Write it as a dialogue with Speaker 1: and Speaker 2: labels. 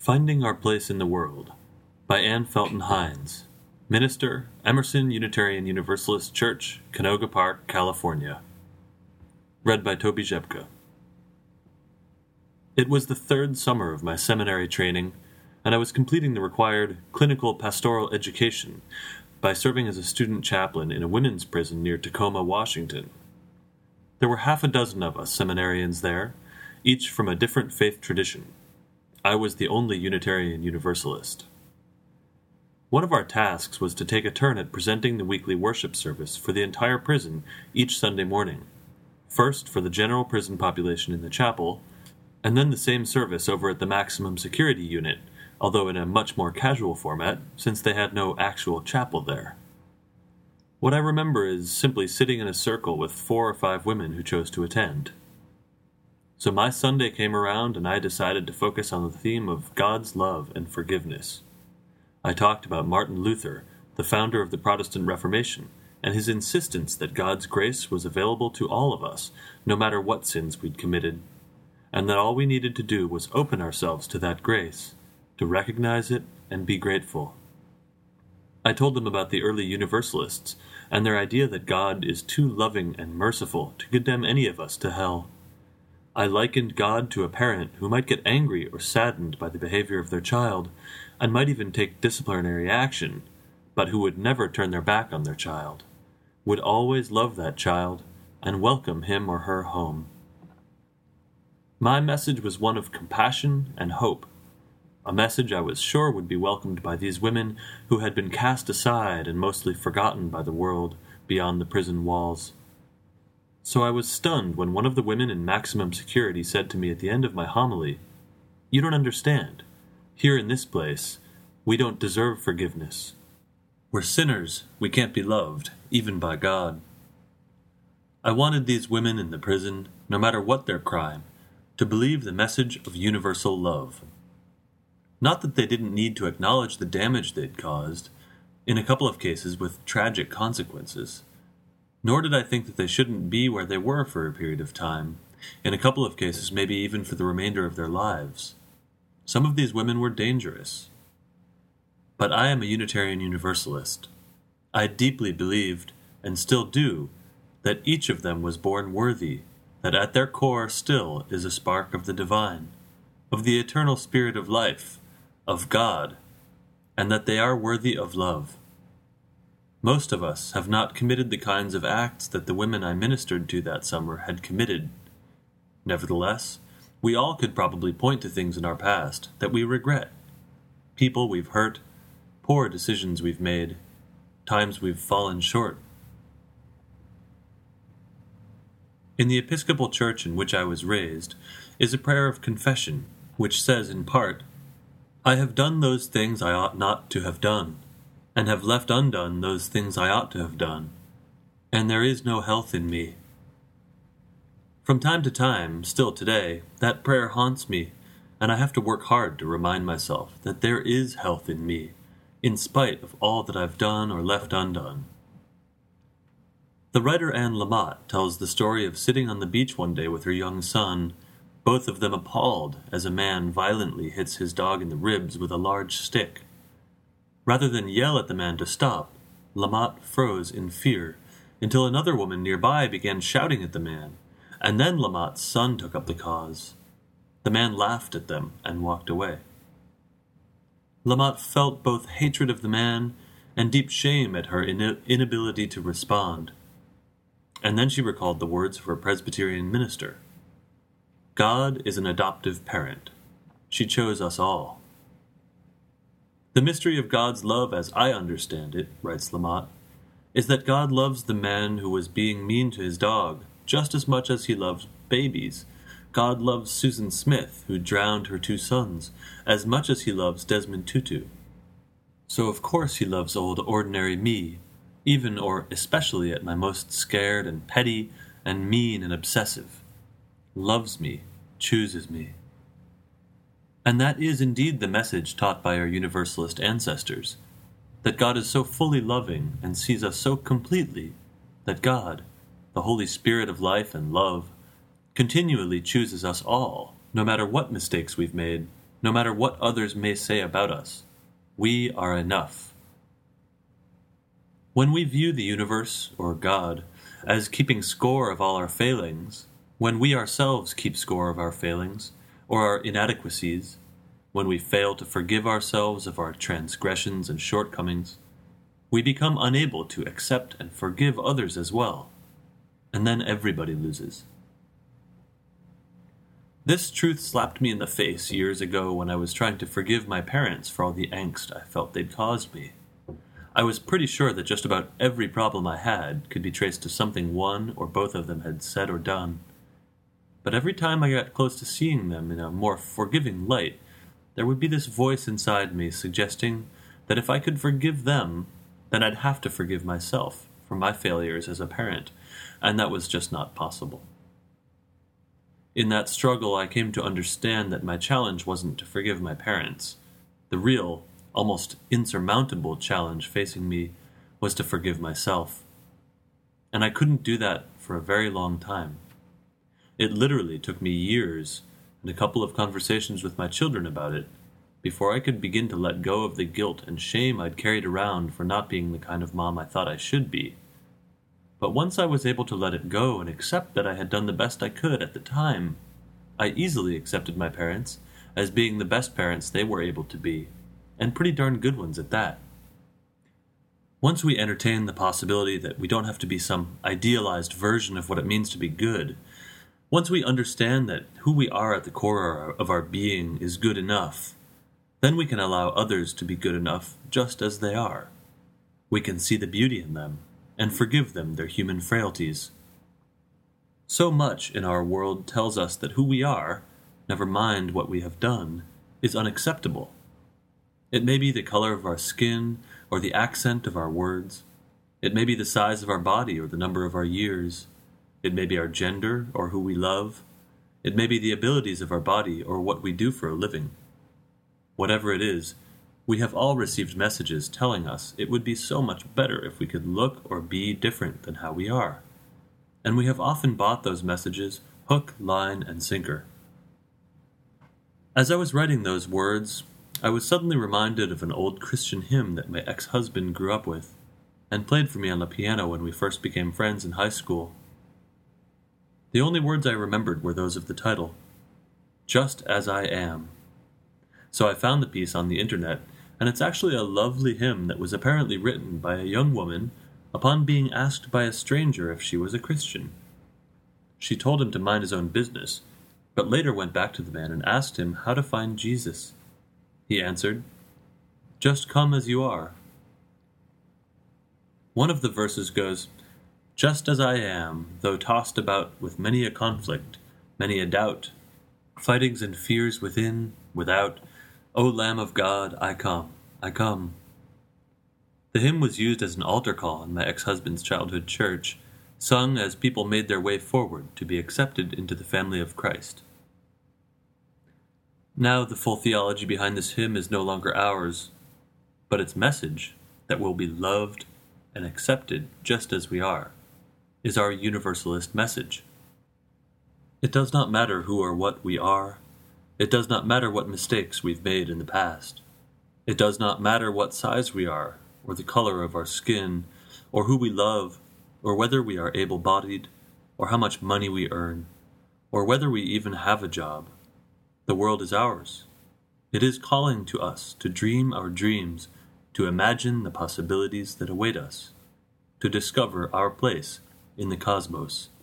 Speaker 1: Finding Our Place in the World by Anne Felton Hines, Minister, Emerson Unitarian Universalist Church, Canoga Park, California. Read by Toby Jepka. It was the third summer of my seminary training, and I was completing the required clinical pastoral education by serving as a student chaplain in a women's prison near Tacoma, Washington. There were half a dozen of us seminarians there, each from a different faith tradition. I was the only Unitarian Universalist. One of our tasks was to take a turn at presenting the weekly worship service for the entire prison each Sunday morning, first for the general prison population in the chapel, and then the same service over at the maximum security unit, although in a much more casual format, since they had no actual chapel there. What I remember is simply sitting in a circle with 4 or 5 women who chose to attend. So my Sunday came around and I decided to focus on the theme of God's love and forgiveness. I talked about Martin Luther, the founder of the Protestant Reformation, and his insistence that God's grace was available to all of us, no matter what sins we'd committed, and that all we needed to do was open ourselves to that grace, to recognize it and be grateful. I told them about the early Universalists and their idea that God is too loving and merciful to condemn any of us to hell. I likened God to a parent who might get angry or saddened by the behavior of their child, and might even take disciplinary action, but who would never turn their back on their child, would always love that child, and welcome him or her home. My message was one of compassion and hope, a message I was sure would be welcomed by these women who had been cast aside and mostly forgotten by the world beyond the prison walls. So I was stunned when one of the women in maximum security said to me at the end of my homily, "You don't understand. Here in this place, we don't deserve forgiveness. We're sinners. We can't be loved, even by God." I wanted these women in the prison, no matter what their crime, to believe the message of universal love. Not that they didn't need to acknowledge the damage they'd caused, in a couple of cases with tragic consequences. Nor did I think that they shouldn't be where they were for a period of time, in a couple of cases maybe even for the remainder of their lives. Some of these women were dangerous. But I am a Unitarian Universalist. I deeply believed, and still do, that each of them was born worthy, that at their core still is a spark of the divine, of the eternal spirit of life, of God, and that they are worthy of love. Most of us have not committed the kinds of acts that the women I ministered to that summer had committed. Nevertheless, we all could probably point to things in our past that we regret. People we've hurt, poor decisions we've made, times we've fallen short. In the Episcopal Church in which I was raised is a prayer of confession, which says in part, "I have done those things I ought not to have done, and have left undone those things I ought to have done, and there is no health in me." From time to time, still today, that prayer haunts me, and I have to work hard to remind myself that there is health in me, in spite of all that I've done or left undone. The writer Anne Lamott tells the story of sitting on the beach one day with her young son, both of them appalled as a man violently hits his dog in the ribs with a large stick. Rather than yell at the man to stop, Lamott froze in fear, until another woman nearby began shouting at the man, and then Lamott's son took up the cause. The man laughed at them and walked away. Lamott felt both hatred of the man and deep shame at her inability to respond. And then she recalled the words of her Presbyterian minister. God is an adoptive parent. She chose us all. The mystery of God's love, as I understand it, writes Lamott, is that God loves the man who was being mean to his dog just as much as he loves babies. God loves Susan Smith, who drowned her 2 sons, as much as he loves Desmond Tutu. So of course he loves old ordinary me, even or especially at my most scared and petty and mean and obsessive. Loves me, chooses me. And that is indeed the message taught by our Universalist ancestors, that God is so fully loving and sees us so completely that God, the Holy Spirit of life and love, continually chooses us all, no matter what mistakes we've made, no matter what others may say about us. We are enough. When we view the universe, or God, as keeping score of all our failings, when we ourselves keep score of our failings, or our inadequacies, when we fail to forgive ourselves of our transgressions and shortcomings, we become unable to accept and forgive others as well, and then everybody loses. This truth slapped me in the face years ago when I was trying to forgive my parents for all the angst I felt they'd caused me. I was pretty sure that just about every problem I had could be traced to something one or both of them had said or done. But every time I got close to seeing them in a more forgiving light, there would be this voice inside me suggesting that if I could forgive them, then I'd have to forgive myself for my failures as a parent, and that was just not possible. In that struggle, I came to understand that my challenge wasn't to forgive my parents. The real, almost insurmountable challenge facing me was to forgive myself. And I couldn't do that for a very long time. It literally took me years and a couple of conversations with my children about it before I could begin to let go of the guilt and shame I'd carried around for not being the kind of mom I thought I should be. But once I was able to let it go and accept that I had done the best I could at the time, I easily accepted my parents as being the best parents they were able to be, and pretty darn good ones at that. Once we entertain the possibility that we don't have to be some idealized version of what it means to be good, once we understand that who we are at the core of our being is good enough, then we can allow others to be good enough just as they are. We can see the beauty in them and forgive them their human frailties. So much in our world tells us that who we are, never mind what we have done, is unacceptable. It may be the color of our skin or the accent of our words. It may be the size of our body or the number of our years. It may be our gender or who we love. It may be the abilities of our body or what we do for a living. Whatever it is, we have all received messages telling us it would be so much better if we could look or be different than how we are. And we have often bought those messages hook, line, and sinker. As I was writing those words, I was suddenly reminded of an old Christian hymn that my ex-husband grew up with, and played for me on the piano when we first became friends in high school. The only words I remembered were those of the title, Just As I Am. So I found the piece on the internet, and it's actually a lovely hymn that was apparently written by a young woman upon being asked by a stranger if she was a Christian. She told him to mind his own business, but later went back to the man and asked him how to find Jesus. He answered, "Just come as you are." One of the verses goes, "Just as I am, though tossed about with many a conflict, many a doubt, fightings and fears within, without, O Lamb of God, I come, I come." The hymn was used as an altar call in my ex-husband's childhood church, sung as people made their way forward to be accepted into the family of Christ. Now the full theology behind this hymn is no longer ours, but its message, that we'll be loved and accepted just as we are, is our universalist message. It does not matter who or what we are. It does not matter what mistakes we've made in the past. It does not matter what size we are, or the color of our skin, or who we love, or whether we are able-bodied, or how much money we earn, or whether we even have a job. The world is ours. It is calling to us to dream our dreams, to imagine the possibilities that await us, to discover our place in the cosmos.